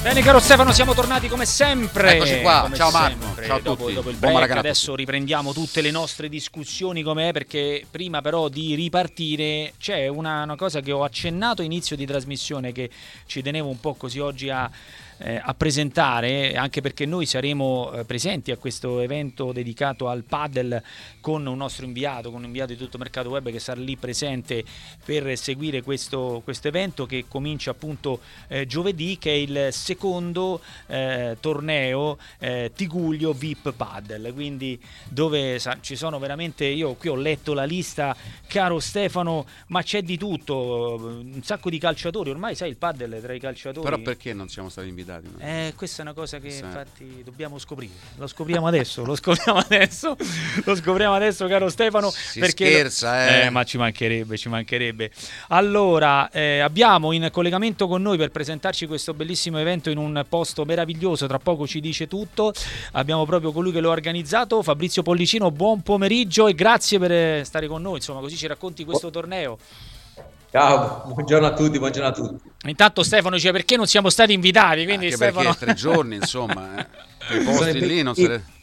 Bene caro Stefano, siamo tornati come sempre. Eccoci qua, come ciao Marco, sempre. ciao a dopo tutti. il Buon break, Maracanã adesso riprendiamo tutte le nostre discussioni come è, perché prima però di ripartire c'è una cosa che ho accennato a inizio di trasmissione che ci tenevo un po' così oggi a presentare, anche perché noi saremo presenti a questo evento dedicato al padel con un nostro inviato, con un inviato di Tutto Mercato Web che sarà lì presente per seguire questo evento che comincia appunto giovedì, che è il secondo torneo Tigullio VIP Padel, quindi dove ci sono veramente, io qui ho letto la lista, caro Stefano, ma c'è di tutto, un sacco di calciatori, ormai sai il padel tra i calciatori. Però perché non siamo stati invitati? Questa è una cosa che infatti dobbiamo scoprire. Lo scopriamo adesso, lo scopriamo adesso, caro Stefano. Si perché scherza, ma ci mancherebbe. Allora, abbiamo in collegamento con noi per presentarci questo bellissimo evento in un posto meraviglioso, tra poco ci dice tutto. Abbiamo proprio colui che lo ha organizzato, Fabrizio Pollicino. Buon pomeriggio e grazie per stare con noi, insomma, così ci racconti questo torneo. Ciao, buongiorno a tutti. Intanto Stefano dice perché non siamo stati invitati, quindi anche Stefano... perché 3 giorni, insomma, i posti lì non se le...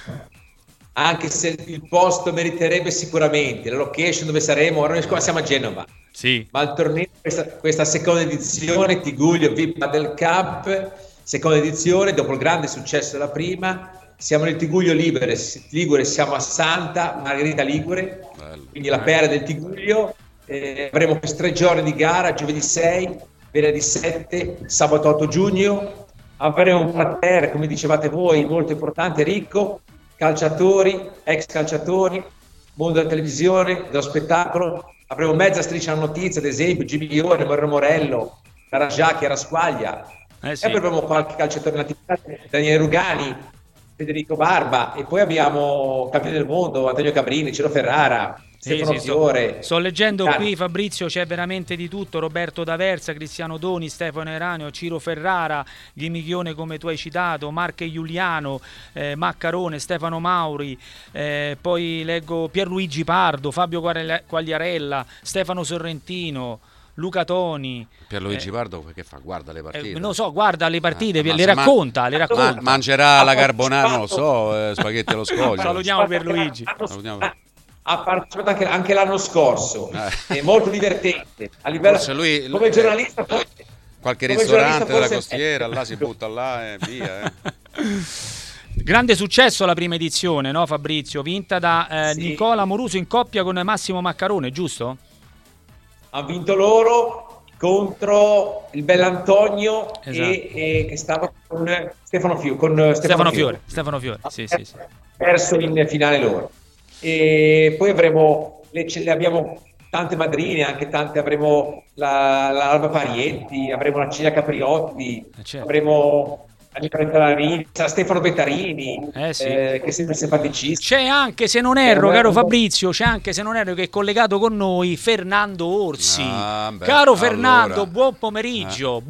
Anche se il posto meriterebbe sicuramente, la location dove saremo, ora noi siamo a Genova. Sì. Ma il torneo, questa seconda edizione, Tigullio VIP Padel Cup, seconda edizione, dopo il grande successo della prima, siamo nel Tigullio Ligure, siamo a Santa Margherita Ligure, quindi la perla del Tigullio. Avremo questi 3 giorni di gara, giovedì 6, venerdì 7, sabato 8 giugno. Avremo un parterre, come dicevate voi, molto importante, ricco, calciatori, ex calciatori, mondo della televisione, dello spettacolo. Avremo mezza striscia alla notizia, ad esempio Gibiglione, Mario Morello, Carascià, Chiara Squaglia. Sì. E poi avremo qualche calciatore nazionale, Daniele Rugani, Federico Barba, e poi abbiamo campioni del mondo, Antonio Cabrini, Ciro Ferrara, Stefano Fiore. Sto leggendo qui, Fabrizio, c'è veramente di tutto: Roberto D'Aversa, Cristiano Doni, Stefano Eranio, Ciro Ferrara, Ghimiglione come tu hai citato, Marche Giuliano, Maccarone, Stefano Mauri, poi leggo Pierluigi Pardo, Fabio Quagliarella, Stefano Sorrentino, Luca Toni. Pierluigi Pardo che fa? Guarda le partite. Non lo so, guarda le partite, le racconta. Mangerà la carbonara, non lo so, spaghetti allo scoglio. Salutiamo Pierluigi. Ha partecipato anche l'anno scorso, è molto divertente a livello lui, come giornalista, qualche ristorante della costiera là si butta là e via. Grande successo la prima edizione, no Fabrizio? Vinta da sì. Nicola Moruso in coppia con Massimo Maccarone, giusto? Ha vinto loro contro il Bell'Antonio, esatto. e che stava con Stefano Fiore. Stefano Fiore, sì. Perso in finale loro. E poi abbiamo tante madrine, anche tante, avremo la Alba Parienti, avremo la Ciglia Capriotti, certo. Avremo Stefano Bettarini, sì. Che è sempre simpaticissimo. C'è anche, se non erro, caro Fabrizio, che è collegato con noi Fernando Orsi. Caro Fernando, buon pomeriggio.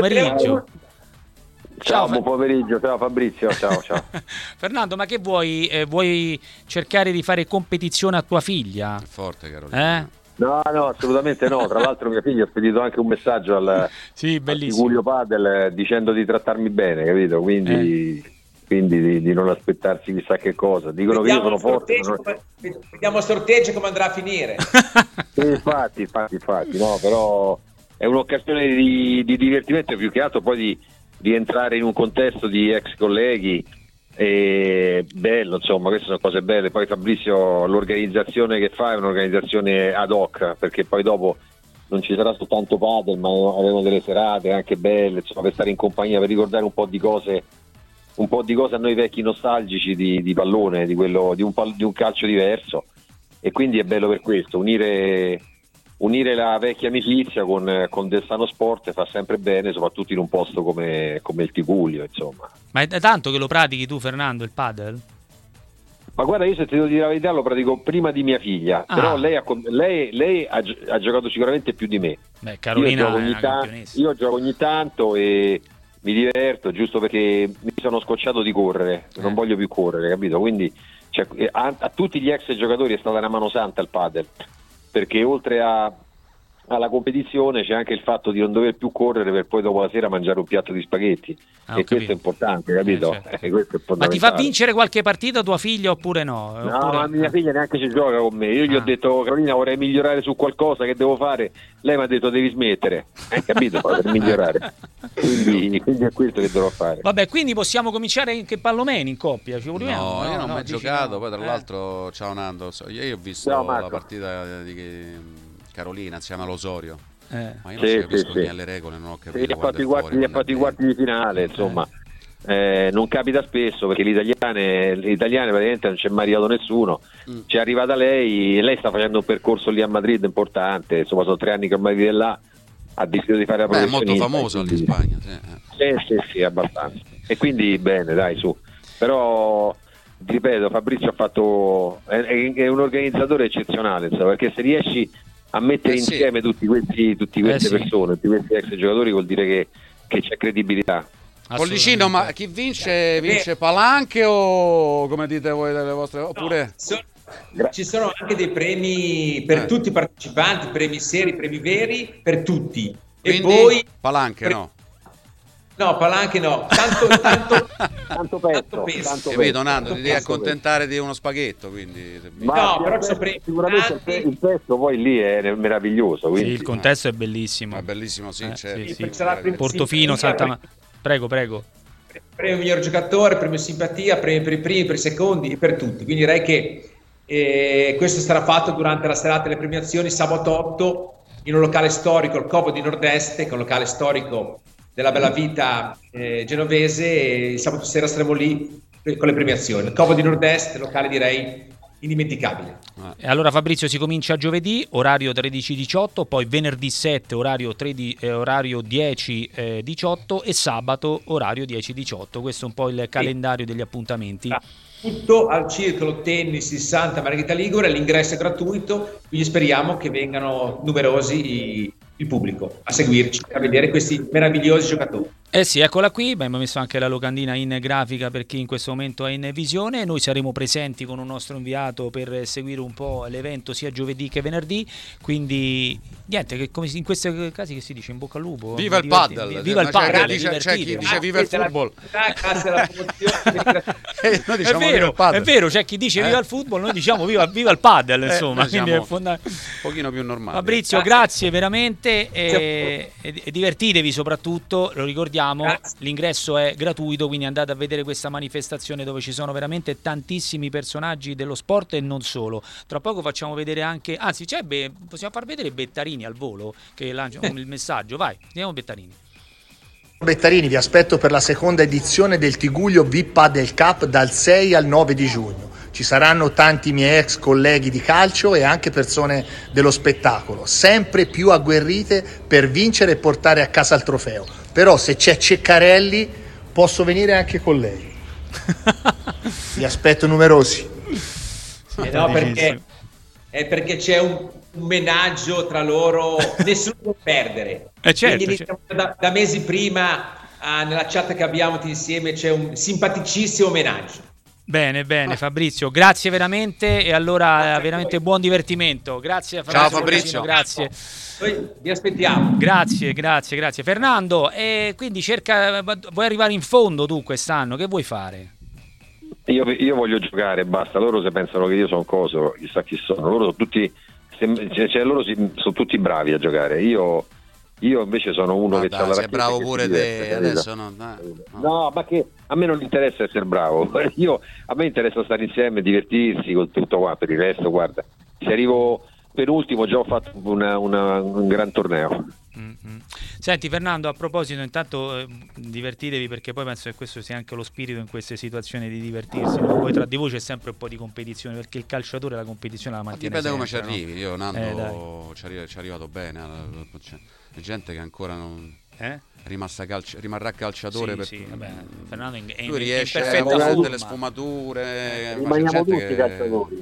Ciao, buon pomeriggio, ciao Fabrizio, ciao. Fernando, ma che vuoi? Vuoi cercare di fare competizione a tua figlia? È forte, Carolina. No, assolutamente no. Tra l'altro mia figlia ha spedito anche un messaggio al Tigullio Padel dicendo di trattarmi bene, capito? Quindi di non aspettarsi chissà che cosa. Dicono che io sono forte. Vediamo il sorteggio come andrà a finire. Sì, infatti, no, però è un'occasione di divertimento, più che altro poi di entrare in un contesto di ex colleghi, e bello, insomma, queste sono cose belle. Poi Fabrizio, l'organizzazione che fa è un'organizzazione ad hoc, perché poi dopo non ci sarà soltanto padel, ma avremo delle serate anche belle, insomma, per stare in compagnia, per ricordare un po' di cose a noi vecchi nostalgici di pallone, di un calcio diverso, e quindi è bello per questo unire la vecchia amicizia con del sano sport fa sempre bene, soprattutto in un posto come il Tigullio, insomma. Ma è da tanto che lo pratichi tu, Fernando, il padel? Ma guarda, io se ti devo dire la verità lo pratico prima di mia figlia, però lei ha giocato sicuramente più di me. Beh, Carolina io gioco ogni tanto e mi diverto, giusto perché mi sono scocciato di correre, non voglio più correre, capito? Quindi a tutti gli ex giocatori è stata una mano santa il padel, perché oltre a alla competizione c'è anche il fatto di non dover più correre per poi dopo la sera mangiare un piatto di spaghetti, e questo è importante, capito? Certo. Questo è ma ti fa vincere qualche partita tua figlia oppure no? No, ma mia figlia neanche ci gioca con me. Io gli ho detto: Carolina, vorrei migliorare su qualcosa, che devo fare? Lei mi ha detto: devi smettere, capito? Per migliorare, quindi è questo che dovrò fare. Vabbè, quindi possiamo cominciare anche Pallomeni in coppia? Ci proviamo? No, io non ho mai giocato. Poi tra l'altro, ciao Nando, io ho visto la partita di Carolina insieme all'Osorio, ma io non capisco niente le regole, non ho capito. Gli ha fatto i quarti di finale, insomma. Non capita spesso, perché le italiane praticamente non c'è mai arrivato nessuno. C'è arrivata lei, e lei sta facendo un percorso lì a Madrid importante, insomma sono 3 anni che ormai vive là, ha deciso di fare la professionista. È molto famoso lì in Spagna. Sì, abbastanza, e quindi bene, dai, su. Però ti ripeto, Fabrizio è un organizzatore eccezionale, insomma, perché se riesci a mettere insieme tutte queste persone, tutti questi ex giocatori, vuol dire che c'è credibilità. Pollicino, ma chi vince Palanche o come dite voi delle vostre, oppure ci sono anche dei premi per tutti i partecipanti, premi seri, premi veri per tutti. Quindi, e poi Palanche no. No, Palanche no, tanto peso. Capito, Nando, ti devi accontentare di uno spaghetto, quindi. No, però sicuramente il testo poi lì è meraviglioso. Quindi. Sì, il contesto è bellissimo. È bellissimo, sì, certo. Sì. Portofino, Santa Prego. Premio miglior giocatore, premio simpatia, premio per i primi, per i secondi e per tutti. Quindi direi che questo sarà fatto durante la serata delle premiazioni, sabato 8, in un locale storico, il Covo di Nord-Est, che è un locale storico della bella vita genovese, e il sabato sera saremo lì con le premiazioni. Il Covo di Nord-Est, locale direi indimenticabile. E allora Fabrizio, si comincia giovedì, orario 13-18, poi venerdì 7, orario 10-18 e sabato orario 10-18. Questo è un po' il calendario degli appuntamenti. Tutto al Circolo Tennis di Santa Margherita Ligure, l'ingresso è gratuito, quindi speriamo che vengano numerosi il pubblico a seguirci, a vedere questi meravigliosi giocatori. Sì, eccola qui, abbiamo messo anche la locandina in grafica per chi in questo momento è in visione. Noi saremo presenti con un nostro inviato per seguire un po' l'evento sia giovedì che venerdì, quindi niente, che come in questi casi che si dice in bocca al lupo. Viva il paddle! Viva il paddle! C'è chi dice viva il football! Grazie alla promozione. Noi diciamo viva il paddle. È vero, c'è chi dice viva il football, noi diciamo viva il paddle, insomma, quindi è un pochino più normale. Fabrizio, grazie veramente e divertitevi soprattutto, lo ricordiamo. Grazie. L'ingresso è gratuito, quindi andate a vedere questa manifestazione dove ci sono veramente tantissimi personaggi dello sport e non solo. Tra poco facciamo vedere anche, anzi possiamo far vedere Bettarini al volo che lancia il messaggio. Vai, andiamo Bettarini. Bettarini, vi aspetto per la seconda edizione del Tigullio VIP Padel Cup dal 6 al 9 di giugno. Ci saranno tanti miei ex colleghi di calcio e anche persone dello spettacolo, sempre più agguerrite per vincere e portare a casa il trofeo. Però se c'è Ceccarelli posso venire anche con lei. Vi aspetto numerosi. No, perché c'è un menaggio tra loro, nessuno può perdere. Certo, quindi da mesi prima nella chat che abbiamo insieme c'è un simpaticissimo menaggio. Bene, Fabrizio, grazie veramente, e allora veramente buon divertimento. Grazie Fabrizio. Ciao Fabrizio, grazie. Noi vi aspettiamo. Grazie. Fernando, quindi vuoi arrivare in fondo tu quest'anno, che vuoi fare? Io voglio giocare, basta. Loro se pensano che io sono coso, chissà chi sono. Loro sono tutti sono tutti bravi a giocare. Io invece sono uno che c'ha la racchetta. Sei bravo pure te adesso, no, ma che a me non interessa essere bravo. A me interessa stare insieme, divertirsi con tutto qua. Per il resto, guarda, se arrivo penultimo già ho fatto un gran torneo. Mm-hmm. Senti Fernando, a proposito, intanto divertitevi, perché poi penso che questo sia anche lo spirito in queste situazioni, di divertirsi, no? Poi tra di voi c'è sempre un po' di competizione, perché il calciatore la competizione la mantiene dipende sempre, come ci arrivi, no? Io Nando ci è arrivato bene, c'è gente che ancora non rimarrà calciatore. Vabbè, Fernando lui riesce in perfetta a fare forma. delle sfumature, rimaniamo tutti calciatori.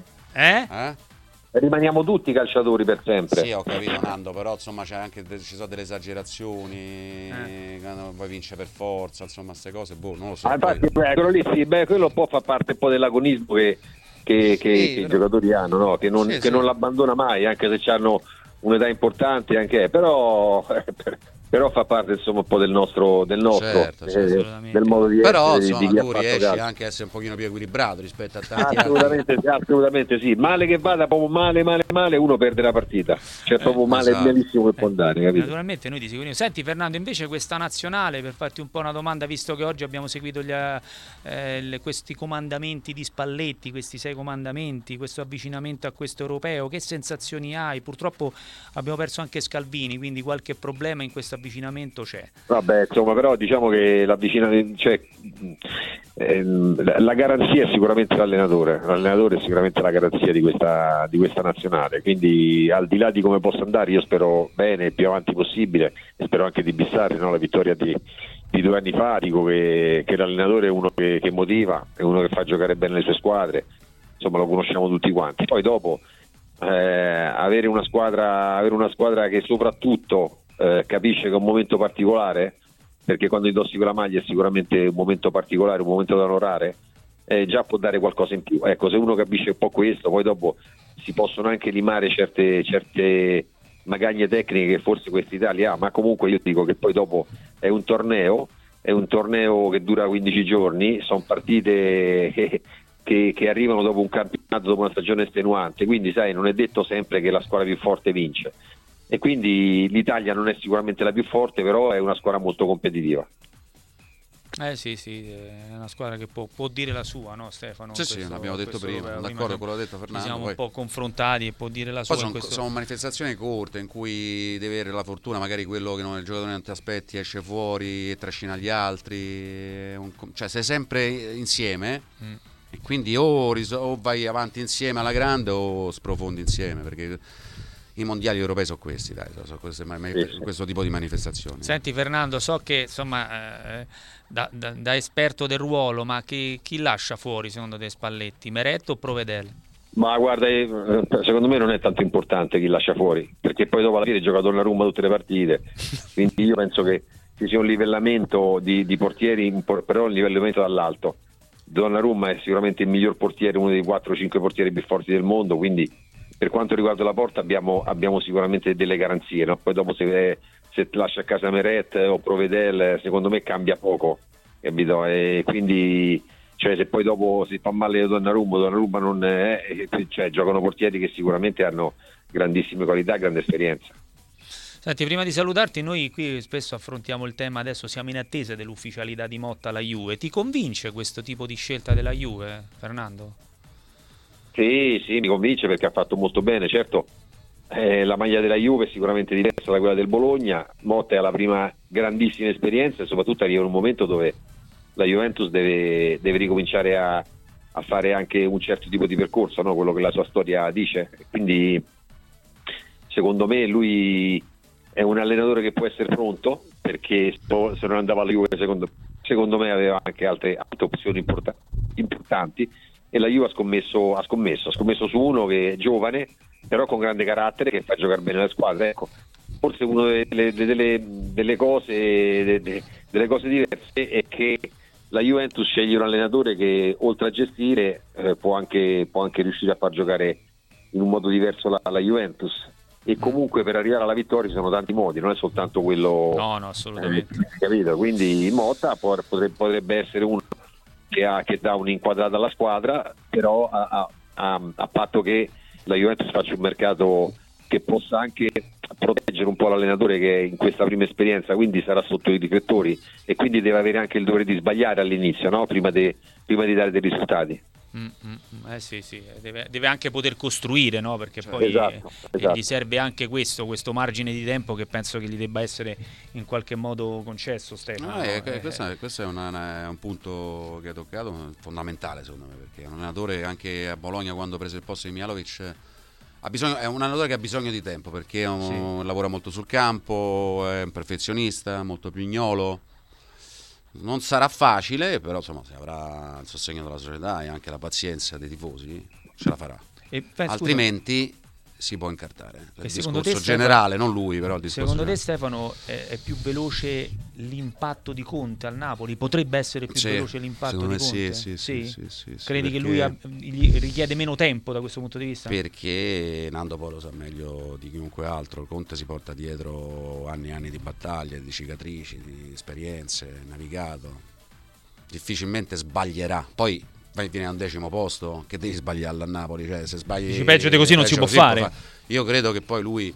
Rimaniamo tutti calciatori per sempre. Sì, ho capito Nando, però insomma ci sono delle esagerazioni, poi vince per forza, insomma queste cose, non lo so. Infatti quello può far parte un po' dell'agonismo che i giocatori hanno, no? che non l'abbandona mai, anche se hanno un'età importante anche, però fa parte insomma un po' del nostro del modo di però essere, insomma di tu riesci anche a essere un pochino più equilibrato rispetto a tanti assolutamente sì, male che vada, proprio male uno perde la partita, cioè proprio male, esatto. Malissimo che può andare, capito? Naturalmente noi ti seguiamo. Senti Fernando, invece questa nazionale, per farti un po' una domanda, visto che oggi abbiamo seguito questi comandamenti di Spalletti, questi 6 comandamenti, questo avvicinamento a questo europeo, che sensazioni hai? Purtroppo abbiamo perso anche Scalvini, quindi qualche problema in questo avvicinamento c'è. Vabbè, insomma, però diciamo che l'avvicinamento, cioè, la garanzia è sicuramente l'allenatore è sicuramente la garanzia di questa nazionale, quindi al di là di come possa andare, io spero bene, il più avanti possibile, e spero anche di Bissarri, no? La vittoria di 2 anni fa, dico che l'allenatore è uno che motiva, è uno che fa giocare bene le sue squadre, insomma lo conosciamo tutti quanti. Poi dopo avere una squadra che soprattutto capisce che è un momento particolare, perché quando indossi quella maglia è sicuramente un momento particolare, un momento da onorare, già può dare qualcosa in più. Ecco, se uno capisce un po' questo, poi dopo si possono anche limare certe magagne tecniche che forse quest'Italia ha, ma comunque io dico che poi dopo è un torneo che dura 15 giorni, sono partite che arrivano dopo un campionato, dopo una stagione estenuante, quindi sai, non è detto sempre che la squadra più forte vince, e quindi l'Italia non è sicuramente la più forte, però è una squadra molto competitiva. Sì, è una squadra che può dire la sua, no Stefano? Sì, l'abbiamo detto prima, d'accordo con quello che ha detto Fernando. Siamo un po' confrontati e può dire la sua. Poi sono manifestazioni corte in cui devi avere la fortuna, magari quello che il giocatore non ti aspetti esce fuori e trascina gli altri, cioè sei sempre insieme e quindi o vai avanti insieme alla grande o sprofondi insieme, perché i mondiali europei sono questi, questo tipo di manifestazioni. Senti Fernando, so che insomma da esperto del ruolo, ma chi lascia fuori secondo te Spalletti, Meret o Provedel? Ma guarda, secondo me non è tanto importante chi lascia fuori, perché poi dopo alla fine gioca Donnarumma tutte le partite, quindi io penso che ci sia un livellamento di portieri, però un livellamento dall'alto. Donnarumma è sicuramente il miglior portiere, uno dei 4-5 portieri più forti del mondo, quindi per quanto riguarda la porta abbiamo sicuramente delle garanzie, no? Poi dopo se lascia a casa Meret o Provedel, secondo me cambia poco, capito? E quindi, cioè, se poi dopo si fa male Donnarumma non è, cioè, giocano portieri che sicuramente hanno grandissime qualità, grande esperienza. Senti, prima di salutarti, noi qui spesso affrontiamo il tema, adesso siamo in attesa dell'ufficialità di Motta alla Juve. Ti convince questo tipo di scelta della Juve, Fernando? Sì, mi convince perché ha fatto molto bene. Certo, la maglia della Juve è sicuramente diversa da quella del Bologna. Motta è la prima grandissima esperienza e soprattutto arriva in un momento dove la Juventus deve ricominciare a fare anche un certo tipo di percorso, no? Quello che la sua storia dice. Quindi secondo me lui è un allenatore che può essere pronto, perché se non andava alla Juve secondo me aveva anche altre opzioni importanti, e la Juve ha scommesso su uno che è giovane però con grande carattere, che fa giocare bene la squadra. Ecco, forse una delle cose diverse è che la Juventus sceglie un allenatore che oltre a gestire può anche riuscire a far giocare in un modo diverso la Juventus, e comunque per arrivare alla vittoria ci sono tanti modi, non è soltanto quello. No, assolutamente. Capito? Quindi Motta potrebbe essere uno che dà un'inquadrata alla squadra, però a patto che la Juventus faccia un mercato che possa anche proteggere un po' l'allenatore che è in questa prima esperienza, quindi sarà sotto i riflettori e quindi deve avere anche il dovere di sbagliare all'inizio, no? Prima di dare dei risultati. Sì, deve anche poter costruire, no? Perché poi esatto. Gli serve anche questo margine di tempo che penso che gli debba essere in qualche modo concesso, Stefano. Questo è un punto che ha toccato, fondamentale secondo me, perché è un allenatore, anche a Bologna quando ha preso il posto di Mihajlovic, è un allenatore che ha bisogno di tempo, perché lavora molto sul campo, è un perfezionista, molto pignolo. Non sarà facile, però insomma, se avrà il sostegno della società e anche la pazienza dei tifosi, ce la farà. Altrimenti si può incartare. Il secondo discorso te, generale, non lui, però il discorso secondo te, generale. Stefano, è più veloce l'impatto di Conte al Napoli? Potrebbe essere più veloce l'impatto di Conte? Sì. Credi che lui gli richiede meno tempo da questo punto di vista? Perché Nando poi lo sa meglio di chiunque altro. Conte si porta dietro anni e anni di battaglie, di cicatrici, di esperienze, navigato. Difficilmente sbaglierà. Poi viene a un 10° posto, che devi sbagliarlo a Napoli, cioè se sbagli Dici, peggio di così non si può fare. Io credo che poi lui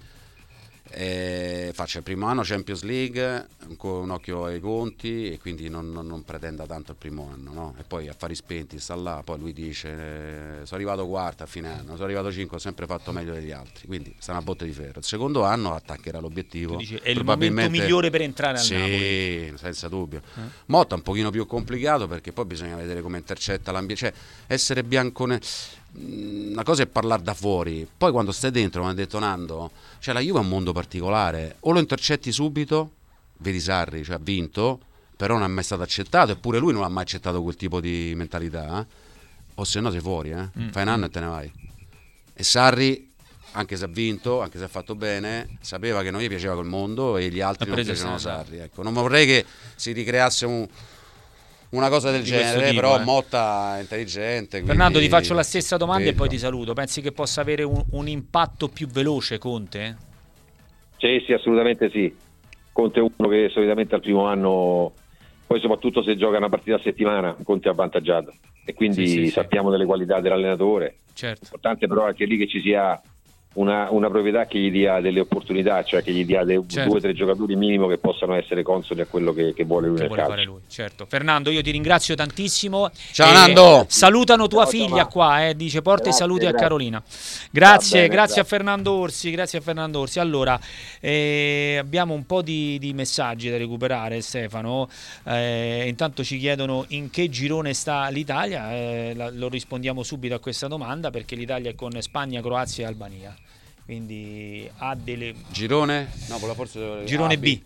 faccia il primo anno Champions League con un occhio ai conti e quindi non pretenda tanto il primo anno, no? E poi affari spenti sta là, poi lui dice sono arrivato quarto a fine anno, sono arrivato 5, ho sempre fatto meglio degli altri, quindi sta una botte di ferro. Il secondo anno attaccherà l'obiettivo. Tu dici, è il momento migliore per entrare al Napoli. Sì, senza dubbio. Motta è un pochino più complicato perché poi bisogna vedere come intercetta l'ambiente, cioè essere biancone. Una cosa è parlare da fuori, poi quando stai dentro, come ha detto Nando, cioè la Juve è un mondo particolare, o lo intercetti subito, vedi Sarri, cioè ha vinto, però non è mai stato accettato, eppure lui non ha mai accettato quel tipo di mentalità, o se no sei fuori, fai un anno e te ne vai. E Sarri, anche se ha vinto, anche se ha fatto bene, sapeva che non gli piaceva quel mondo e gli altri non piacevano Sarri, ecco. Non vorrei che si ricreasse una cosa del genere, tipo, però Motta è intelligente. Fernando, ti faccio la stessa domanda e poi ti saluto. Pensi che possa avere un impatto più veloce Conte? Sì, assolutamente sì. Conte è uno che solitamente al primo anno, poi soprattutto se gioca una partita a settimana, Conte è avvantaggiato e quindi sappiamo delle qualità dell'allenatore. Certo. L'importante però anche lì che ci sia una proprietà che gli dia delle opportunità, cioè che gli dia 2 o 3 giocatori minimo che possano essere consoli a quello che vuole lui nel calcio. Fare lui. Certo. Fernando, io ti ringrazio tantissimo. Ciao Nando. Salutano tua figlia qua, dice porta i saluti a Carolina. Grazie, grazie a Fernando Orsi, Allora, abbiamo un po' di messaggi da recuperare, Stefano. Intanto ci chiedono in che girone sta l'Italia, lo rispondiamo subito a questa domanda perché l'Italia è con Spagna, Croazia e Albania. Quindi ha delle girone? No, forse girone B.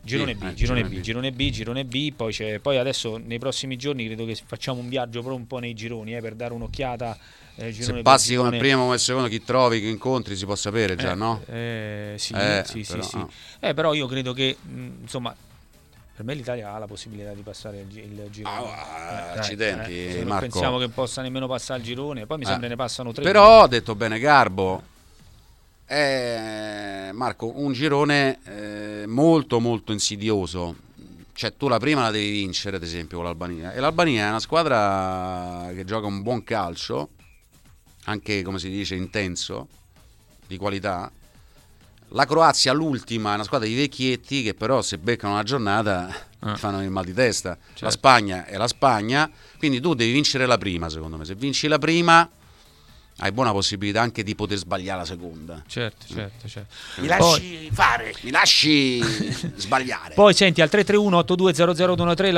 Poi adesso nei prossimi giorni credo che facciamo un viaggio proprio un po' nei gironi per dare un'occhiata. Se passi come primo o come secondo, chi trovi, chi incontri, si può sapere già, no? Sì. Però io credo che insomma, per me l'Italia ha la possibilità di passare il girone. Accidenti, non pensiamo che possa nemmeno passare il girone, poi mi sembra ne passano 3. Però ha detto bene Garbo. Marco, un girone molto molto insidioso, cioè tu la prima la devi vincere ad esempio con l'Albania, e l'Albania è una squadra che gioca un buon calcio, anche come si dice intenso, di qualità. La Croazia l'ultima è una squadra di vecchietti che però se beccano una giornata fanno il mal di testa. Certo. La Spagna è la Spagna, quindi tu devi vincere la prima, secondo me. Se vinci la prima hai buona possibilità anche di poter sbagliare la seconda. Certo. Mi lasci fare, mi lasci sbagliare. Poi senti, al 331-8200-213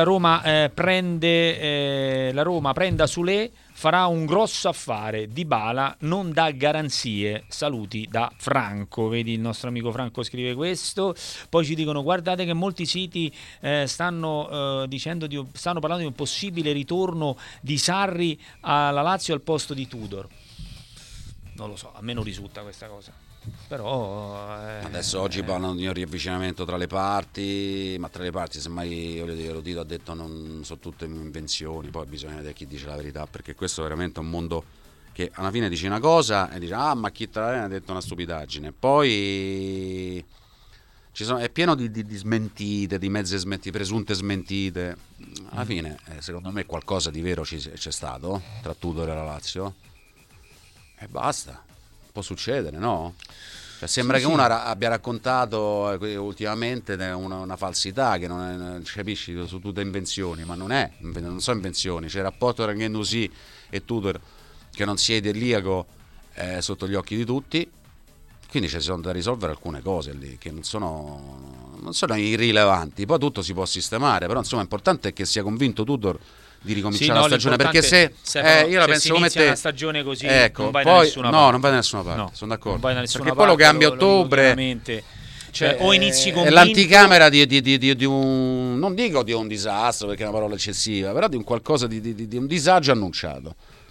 la Roma prenda Soulé, farà un grosso affare. Dybala non dà garanzie. Saluti da Franco. Vedi, il nostro amico Franco scrive questo. Poi ci dicono: guardate che molti siti stanno parlando di un possibile ritorno di Sarri alla Lazio al posto di Tudor. Non lo so, a me non risulta questa cosa. Però adesso oggi parlano di un riavvicinamento tra le parti, ma tra le parti semmai Lotito ha detto non sono tutte invenzioni, poi bisogna vedere chi dice la verità, perché questo è veramente un mondo che alla fine dici una cosa e dici ma chi te l'ha detto una stupidaggine, poi è pieno di smentite, di mezze smentite, presunte smentite. Alla fine secondo me qualcosa di vero c'è stato tra Tudor e la Lazio e basta. Può succedere, no? Cioè, sembra che uno abbia raccontato ultimamente una falsità che non capisci, su tutte invenzioni, ma non sono invenzioni. C'è il rapporto tra Guendouzi e Tudor che non si è idilliaco sotto gli occhi di tutti, quindi ci sono da risolvere alcune cose lì che non sono irrilevanti. Poi tutto si può sistemare, però insomma è importante che sia convinto Tudor di ricominciare la stagione, perché se io la penso come te, una stagione così, ecco, non vai poi, da nessuna parte. Non vai da nessuna parte, sono d'accordo. Non vai da nessuna perché parte, poi lo cambia a ottobre, o inizi con è l'anticamera di un, non dico di un disastro perché è una parola eccessiva, però di un qualcosa di un disagio annunciato.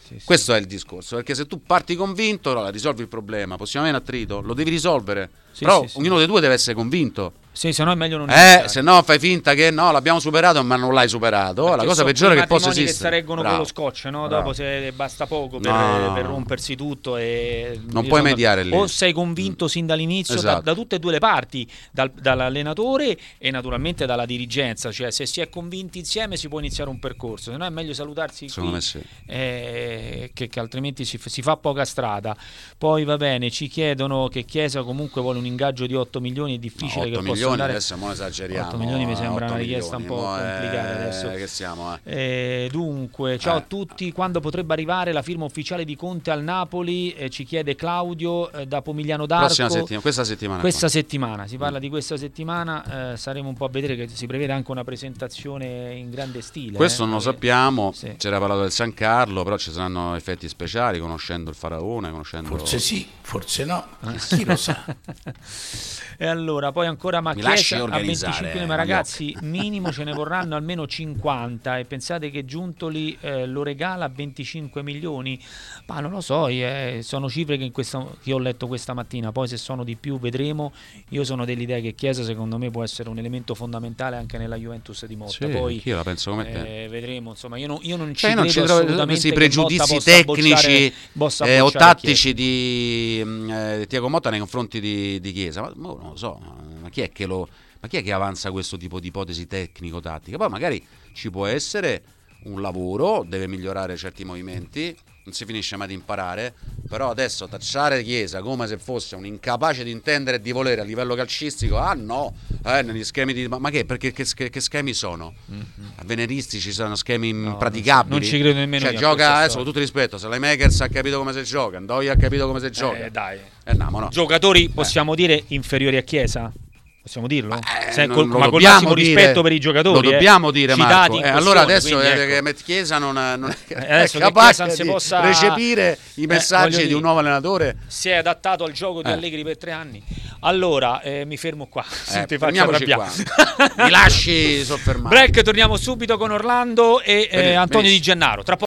Questo è il discorso, perché se tu parti convinto, allora risolvi il problema, possiamo avere un attrito, lo devi risolvere, però ognuno dei due deve essere convinto. Sì, se no è meglio non se no fai finta che no, l'abbiamo superato, ma non l'hai superato. Perché la cosa peggiore che possa esistere. Che si reggono con lo scotch, no? Dopo se basta poco per rompersi tutto e non puoi mediare lì. O sei convinto sin dall'inizio, da tutte e due le parti, dall'allenatore e naturalmente dalla dirigenza, cioè se si è convinti insieme si può iniziare un percorso, se no è meglio salutarsi secondo qui, me sì. che altrimenti si fa poca strada. Poi va bene, ci chiedono che Chiesa comunque vuole un ingaggio di 8 milioni, è difficile che possa andare. Adesso non esageriamo. 8 milioni mi sembra una richiesta un po' complicata adesso. Che siamo, Dunque, ciao a tutti. Quando potrebbe arrivare la firma ufficiale di Conte al Napoli? Ci chiede Claudio da Pomigliano d'Arco. Questa settimana. Si parla di questa settimana. Saremo un po' a vedere che si prevede anche una presentazione in grande stile. Questo non lo sappiamo. Sì. C'era parlato del San Carlo, però ci saranno effetti speciali conoscendo il Faraone. Forse sì, forse no. Chi lo sa. E allora, poi ancora Chiesa a 25 milioni, ma ragazzi, minimo ce ne vorranno almeno 50 e pensate che Giuntoli lo regala a 25 milioni? Ma non lo so, sono cifre che ho letto questa mattina, poi se sono di più vedremo. Io sono dell'idea che Chiesa secondo me può essere un elemento fondamentale anche nella Juventus di Motta. Poi io la penso come te. Vedremo, insomma, io non ci credo assolutamente questi pregiudizi tecnici o tattici di Thiago Motta nei confronti di Chiesa, ma non lo so, ma chi è che avanza questo tipo di ipotesi tecnico-tattica? Poi magari ci può essere un lavoro, deve migliorare certi movimenti, non si finisce mai di imparare, però adesso tacciare Chiesa come se fosse un incapace di intendere e di volere a livello calcistico, negli schemi ma perché che schemi sono? A veneristi ci sono schemi impraticabili, non ci credo nemmeno. Cioè gioca adesso con tutto il rispetto, se Makers ha capito come si gioca, Ndoye ha capito come si gioca, no. Giocatori possiamo dire inferiori a Chiesa? Possiamo dirlo? Ma con il massimo rispetto per i giocatori. Lo dobbiamo dire, Marco. Allora adesso ecco. Chiesa non è capace di recepire i messaggi di un nuovo allenatore. Si è adattato al gioco di Allegri per 3 anni. Allora, mi fermo qua. Ti faccio arrabbiare. Mi lasci soffermare. Break, torniamo subito con Orlando e Antonio Di Gennaro. Tra poco.